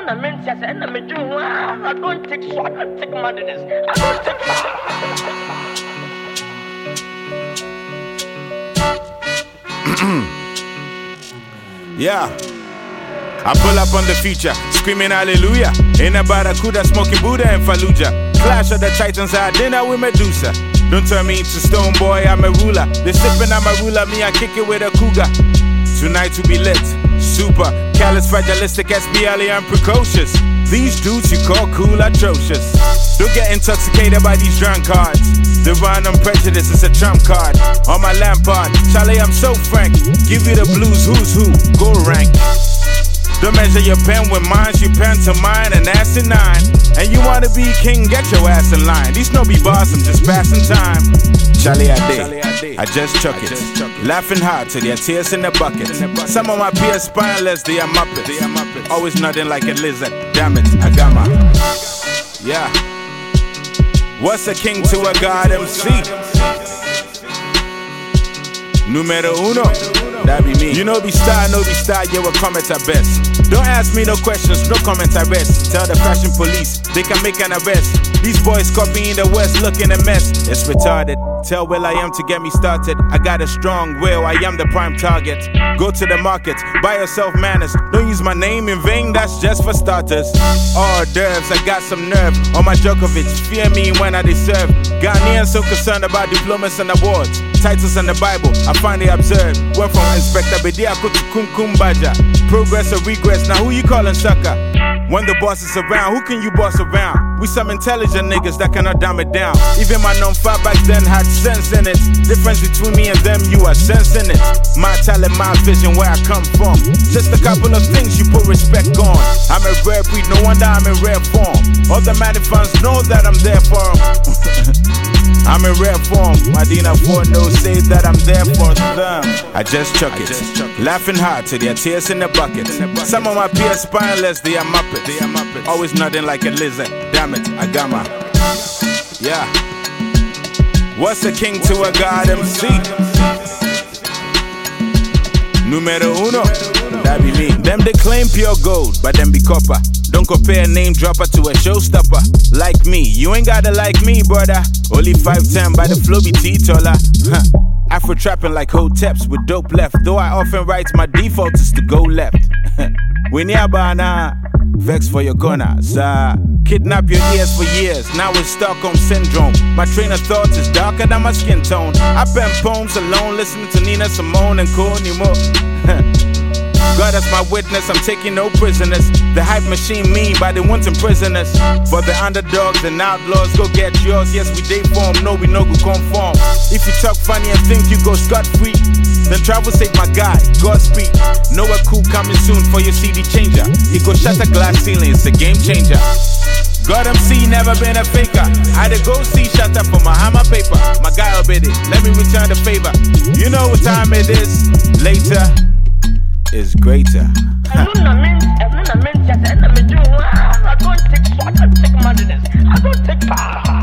I meant to say, and I'm doing I don't take so, I don't take madness. I don't take Yeah, I pull up on the feature, screaming hallelujah. In a barracuda, smoking Buddha and Fallujah. Clash of the Titans, I had dinner with Medusa. Don't turn me into stone boy, I'm a ruler. They sipping, I'm a ruler, me I kick it with a cougar. Tonight we be lit, super, callous, fragilistic, SBLE and precocious. These dudes you call cool atrocious. Don't get intoxicated by these drunkards. The run on prejudice is a trump card. On my Lampard, Charlie, I'm so frank. Give you the blues, who's who, go rank. Don't measure your pen with mine, you pen to mine and ass in 9. And you wanna be king, get your ass in line. These no be bars, I'm just passing time. Charlie, I just chuck it. Laughing hard till there are tears in the bucket. Some of my peers spineless, they are muppets. Always nothing like a lizard, damn it, I got my. Yeah. What's a king to a god MC? Numero uno, that be me. You know be star, you will comment at best. Don't ask me no questions, no comment I rest. Tell the fashion police, they can make an arrest. These boys copying the West, looking a mess. It's retarded. Tell Will I am to get me started. I got a strong will, I am the prime target. Go to the market, buy yourself manners. Don't use my name in vain, that's just for starters. Hors d'oeuvres, I got some nerve. On my Djokovic, fear me when I deserve. Ghanaians so concerned about diplomas and awards. Titles and the Bible, I finally observed. Went from Inspector Bediako to Kumkum Baja. Progress or regress, now who you calling sucker? When the boss is around, who can you boss around? We some intelligent niggas that cannot dumb it down. Even my non-fat back then had sense in it. Difference between me and them, you are sensing it. My talent, my vision, where I come from. Just a couple of things you put respect on. I'm a rare breed, no wonder I'm in rare form. All the Manny fans know that I'm there for them. I'm in rare form. Madina Ford knows say that I'm there for them. I just chuck it. Laughing hard till there are tears in the bucket. Some of my peers spineless, they are muppets. Always nothing like a lizard. Damn it, I got my. Yeah. What's a king to a god MC? Numero uno, that be me. Them they claim pure gold, but them be copper. Don't compare a name dropper to a showstopper. Like me, you ain't gotta like me, brother. Only 5'10", by the flow be teetotaler. Afro trapping like hoteps with dope left. Though I often write, my default is to go left. We near bana, vex for your corner, sir. Kidnap your ears for years, now it's Stockholm Syndrome. My train of thoughts is darker than my skin tone. I pen poems alone, listening to Nina Simone and Courtney Moore. God as my witness, I'm taking no prisoners. The hype machine mean by the wanting prisoners. For the underdogs and outlaws, go get yours. Yes, we day form, no, we no go conform. If you talk funny and think you go scot-free, then travel save my guy, Godspeed. Know a cool coming soon for your CD changer. He go shatter glass ceiling, it's a game changer. God MC never been a faker. I had to go see shut up for my hammer paper. My guy obeyed it, let me return the favor. You know what time it is, later is greater. I don't take madness. I don't take power.